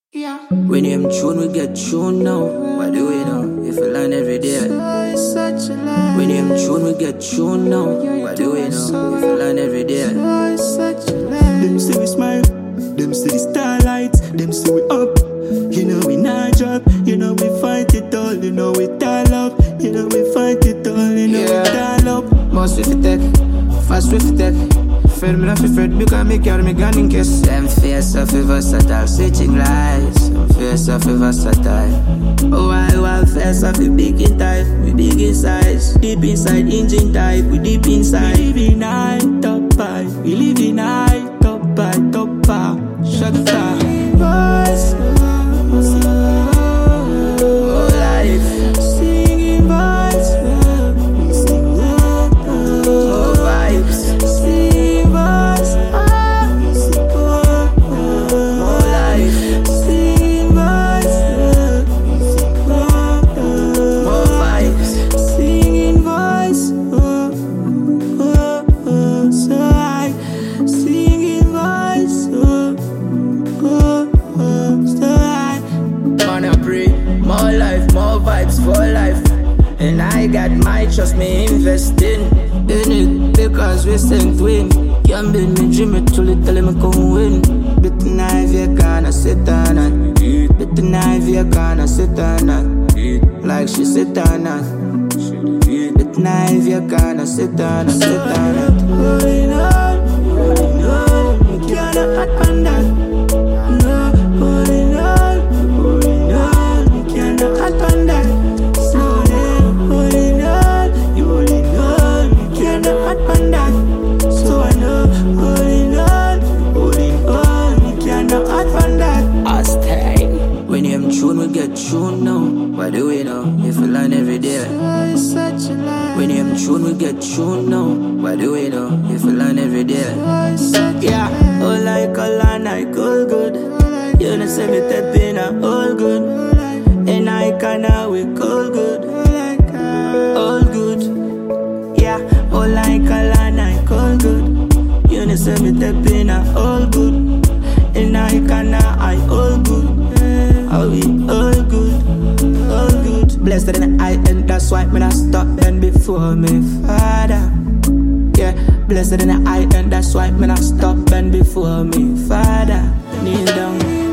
Yeah. We name tune, we get tune now. By the way, now, if you learn every day. It's such a lie. We name tune, we get tune now. By the way, now, if you learn every day. It's such a lie. Them say we smile, them say the starlights, them say we up. You know we not drop, you know we fight it all, you know we tall up, you know we fight it all, you know we tall up. Most with the tech, fast with the tech. Fed me not fed, because me carry me gun in case. Them face of a versatile, switching lights. Them face of a versatile. Oh, I face of a big in type, we big in size. Deep inside, engine type, we deep inside. We live in high, top high, we live in high, top high, top high. Shut up. Boys, Oh, life. singing boys, Oh, vibes. singing boys, Oh, life. singing boys, Oh, vibes. singing voice, so high, singing voice, so high. Wanna pray, more life, more vibes for life. And I got my trust, me investing in it because we sent win. Can't build me dream it till it tell me come win. Bit knife, you gonna sit on it. Bit knife, you gonna sit on it. Like she sit on it. Bit knife, you gonna sit on it, sit on it. Holding on, we cannot act on that. No, holding on, we cannot act on that. Slowly, holding on, you holding on, we cannot act on that. So I know, holding on, we cannot act on that. Aztec. When you tune, we get tune now. By the way, now, if you learn every day. It's such a lie. When you tune, we get tune now. By the way, now, if you learn every day. It's such a Yeah, all like a line, I all good. You know, say me step in, all good. And I can now, we all good. All good. Yeah, all like a line, I all good. You know, say me step in, all good. And I can now, I all good. Are we all good? All good. Blessed in I and that's why when I stop then before me, Father. Yeah, blessed in I and that's why when I stop then before me, Father. Kneel down.